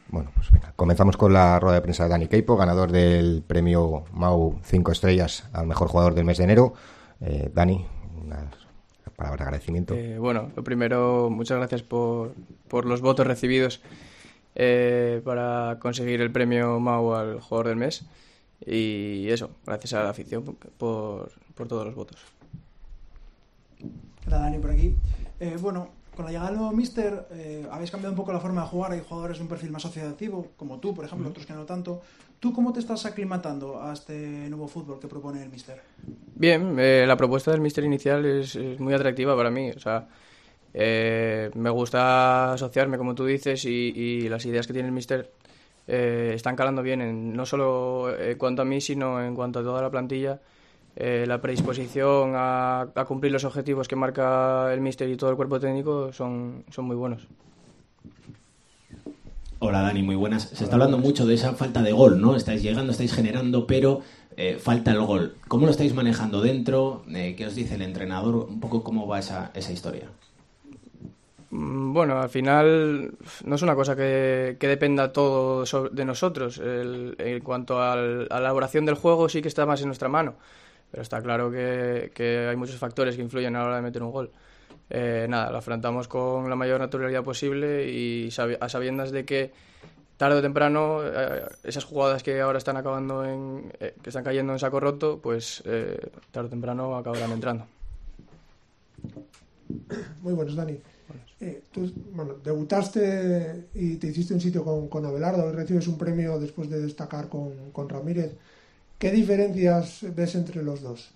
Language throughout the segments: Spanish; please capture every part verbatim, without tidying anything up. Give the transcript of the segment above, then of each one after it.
Bueno, pues venga, comenzamos con la rueda de prensa de Dani Queipo, ganador del premio Mau cinco estrellas al mejor jugador del mes de enero. Eh, Dani, una palabra de agradecimiento. Eh, bueno, lo primero, muchas gracias por, por los votos recibidos eh, para conseguir el premio Mau al jugador del mes. Y eso, gracias a la afición por, por todos los votos. Hola, Dani, por aquí. Eh, bueno, con la llegada del nuevo míster eh, habéis cambiado un poco la forma de jugar. Hay jugadores de un perfil más asociativo, como tú, por ejemplo, mm. otros que no tanto. ¿Tú cómo te estás aclimatando a este nuevo fútbol que propone el míster? Bien, eh, la propuesta del míster inicial es, es muy atractiva para mí. O sea, eh, me gusta asociarme, como tú dices, y, y las ideas que tiene el míster eh, están calando bien, en, no solo en cuanto a mí, sino en cuanto a toda la plantilla. Eh, la predisposición a, a cumplir los objetivos que marca el míster y todo el cuerpo técnico son, son muy buenos. Hola Dani, muy buenas. Se está hablando mucho de esa falta de gol, ¿no? Estáis llegando, estáis generando, pero eh, falta el gol. ¿Cómo lo estáis manejando dentro? Eh, ¿Qué os dice el entrenador? Un poco cómo va esa, esa historia. Bueno, al final no es una cosa que, que dependa todo de nosotros. El, en cuanto al, a la elaboración del juego sí que está más en nuestra mano. Pero está claro que, que hay muchos factores que influyen a la hora de meter un gol. Eh, nada, lo afrontamos con la mayor naturalidad posible y sabi- a sabiendas de que tarde o temprano eh, esas jugadas que ahora están acabando en, eh, que están cayendo en saco roto, pues eh, tarde o temprano acabarán entrando. Muy buenos, Dani. Eh, tú, bueno, debutaste y te hiciste un sitio con, con Abelardo, hoy recibes un premio después de destacar con, con Ramírez. ¿Qué diferencias ves entre los dos?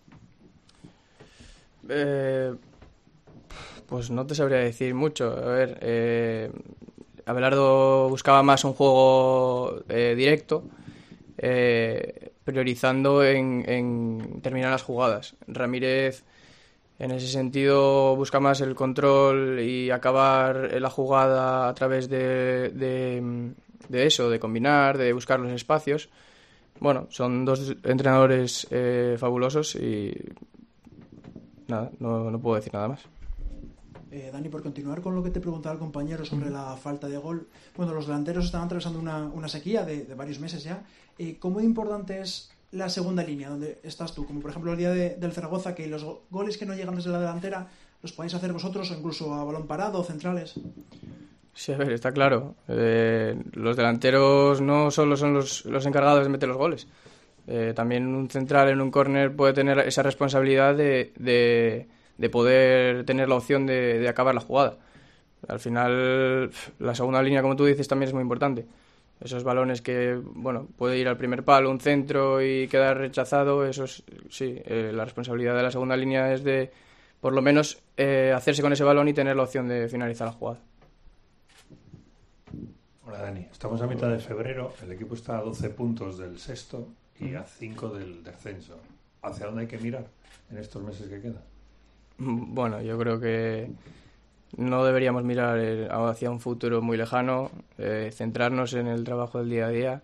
Eh, pues no te sabría decir mucho. A ver, eh, Abelardo buscaba más un juego eh, directo, eh, priorizando en, en terminar las jugadas. Ramírez, en ese sentido, busca más el control y acabar la jugada a través de, de, de eso, de combinar, de buscar los espacios. Bueno, son dos entrenadores eh, fabulosos y nada, no, no puedo decir nada más. Eh, Dani, por continuar con lo que te preguntaba el compañero sobre la falta de gol, bueno, los delanteros están atravesando una, una sequía de, de varios meses ya. Eh, ¿Cómo importante es la segunda línea donde estás tú? Como por ejemplo el día de, del Zaragoza, que los goles que no llegan desde la delantera los podéis hacer vosotros o incluso a balón parado o centrales. Sí, a ver, está claro. Eh, los delanteros no solo son los, los encargados de meter los goles. Eh, también un central en un córner puede tener esa responsabilidad de, de, de poder tener la opción de, de acabar la jugada. Al final, la segunda línea, como tú dices, también es muy importante. Esos balones que, bueno, puede ir al primer palo, un centro y quedar rechazado, eso es, sí, eh, la responsabilidad de la segunda línea es de, por lo menos, eh, hacerse con ese balón y tener la opción de finalizar la jugada. Hola Dani, estamos a mitad de febrero, el equipo está a doce puntos del sexto y a cinco del descenso. ¿Hacia dónde hay que mirar en estos meses que quedan? Bueno, yo creo que no deberíamos mirar hacia un futuro muy lejano, eh, centrarnos en el trabajo del día a día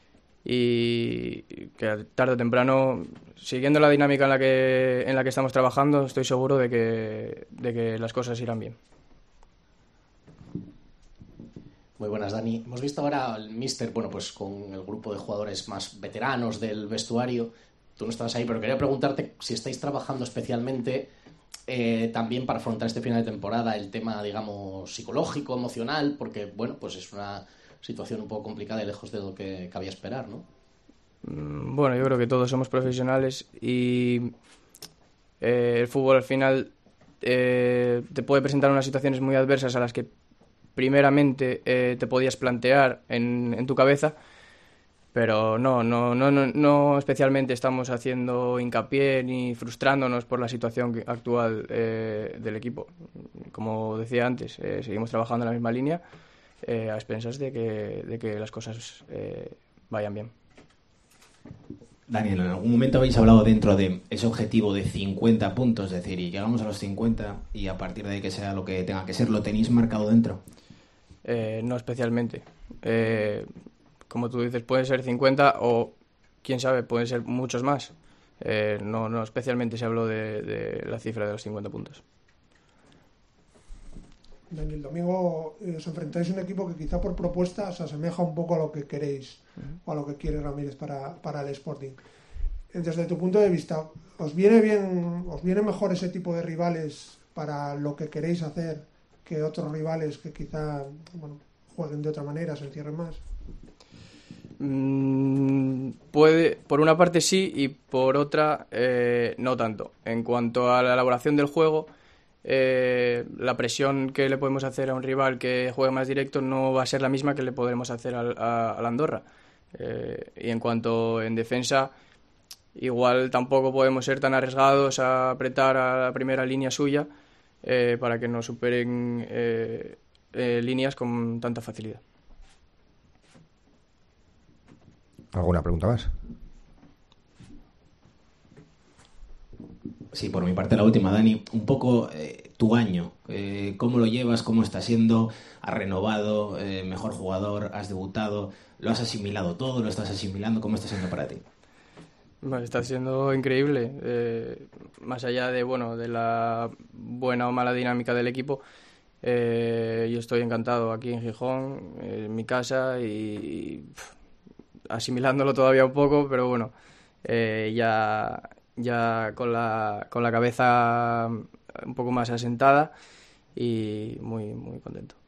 y que tarde o temprano, siguiendo la dinámica en la que, en la que estamos trabajando, estoy seguro de que, de que las cosas irán bien. Muy buenas, Dani. Hemos visto ahora al míster, bueno, pues con el grupo de jugadores más veteranos del vestuario. Tú no estabas ahí, pero quería preguntarte si estáis trabajando especialmente eh, también para afrontar este final de temporada el tema, digamos, psicológico, emocional, porque, bueno, pues es una situación un poco complicada y lejos de lo que cabía esperar, ¿no? Bueno, yo creo que todos somos profesionales y eh, el fútbol al final eh, te puede presentar unas situaciones muy adversas a las que primeramente eh, te podías plantear en, en tu cabeza, pero no, no, no, no, no especialmente estamos haciendo hincapié ni frustrándonos por la situación actual eh, del equipo. Como decía antes, eh, seguimos trabajando en la misma línea eh, a expensas de que, de que las cosas eh, vayan bien. Daniel, en algún momento habéis hablado dentro de ese objetivo de cincuenta puntos, es decir, y llegamos a los cincuenta y a partir de ahí que sea lo que tenga que ser, ¿lo tenéis marcado dentro? Eh, no especialmente. Eh, como tú dices, pueden ser cincuenta o, quién sabe, pueden ser muchos más. Eh, no, no especialmente se habló de, de la cifra de los cincuenta puntos. Dani, el domingo eh, os enfrentáis a un equipo que quizá por propuesta se asemeja un poco a lo que queréis uh-huh. o a lo que quiere Ramírez para, para el Sporting. Desde tu punto de vista, ¿os viene bien, os viene mejor ese tipo de rivales para lo que queréis hacer que otros rivales que quizá bueno, jueguen de otra manera, se encierren más? Mm, puede, por una parte sí y por otra eh, no tanto. En cuanto a la elaboración del juego, eh, la presión que le podemos hacer a un rival que juegue más directo no va a ser la misma que le podremos hacer al, a, a la Andorra. Eh, y en cuanto en defensa, igual tampoco podemos ser tan arriesgados a apretar a la primera línea suya eh, para que nos superen eh, eh, líneas con tanta facilidad. ¿Alguna pregunta más? Sí, por mi parte la última, Dani. Un poco eh, tu año, eh, ¿cómo lo llevas? ¿Cómo está siendo? ¿Has renovado? Eh, ¿Mejor jugador? ¿Has debutado? ¿Lo has asimilado todo? ¿Lo estás asimilando? ¿Cómo está siendo para ti? Bueno, está siendo increíble. Eh, más allá de bueno de la buena o mala dinámica del equipo, eh, yo estoy encantado aquí en Gijón, en mi casa, y, y pff, asimilándolo todavía un poco, pero bueno, eh, ya, ya con la, con la cabeza un poco más asentada y muy, muy contento.